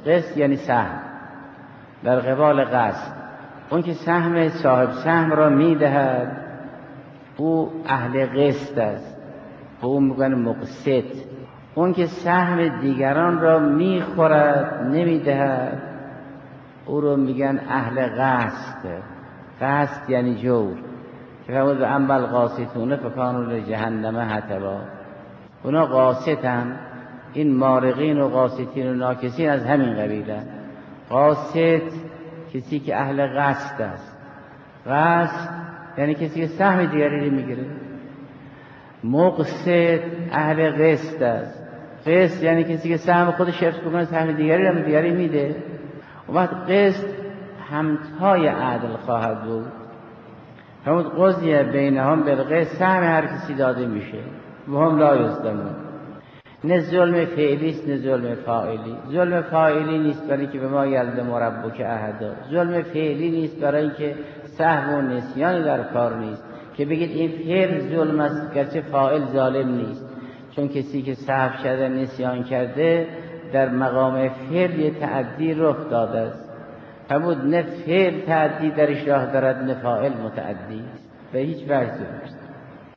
قسط یعنی سهم در قبال قسط. اون که سهم صاحب سهم را میدهد او اهل قسط است، او میگن مقسط. اون که سهم دیگران را میخورد نمیدهد او رو میگن اهل قسط. قسط یعنی جور، که فرمود به انبل قاسطون فکانوا لجهنم حطبا. اونا قاسطن، این مارقین و قاسطین و ناکسین از همین قبیله. قاسط کسی که اهل قصد است، قصد یعنی کسی که سهم دیگری رو میگیره. مقسط اهل قسط است، قسط یعنی کسی که سهم خودش حفظ بکنه سهم دیگری رو دیگری میده. و وقت قسط همتای عدل خواهد بود. همون قضیه بینهم بالقسط، سهم هر کسی داده میشه و هم لا یظلمون. نه ظلم فعلی است نه ظلم فاعلی. ظلم فاعلی نیست برای که به ما یلزم ربک احدا، ظلم فعلی نیست برای اینکه سهو و نسیانی در کار نیست که بگید این فعل ظلم است گرچه فاعل ظالم نیست، چون کسی که سهو شده نسیان کرده در مقام فعل یه تعدی رخ داده است. فرمود نه فعل تعدی درش راه دارد نه فاعل متعدی است، به هیچ وجه نیست.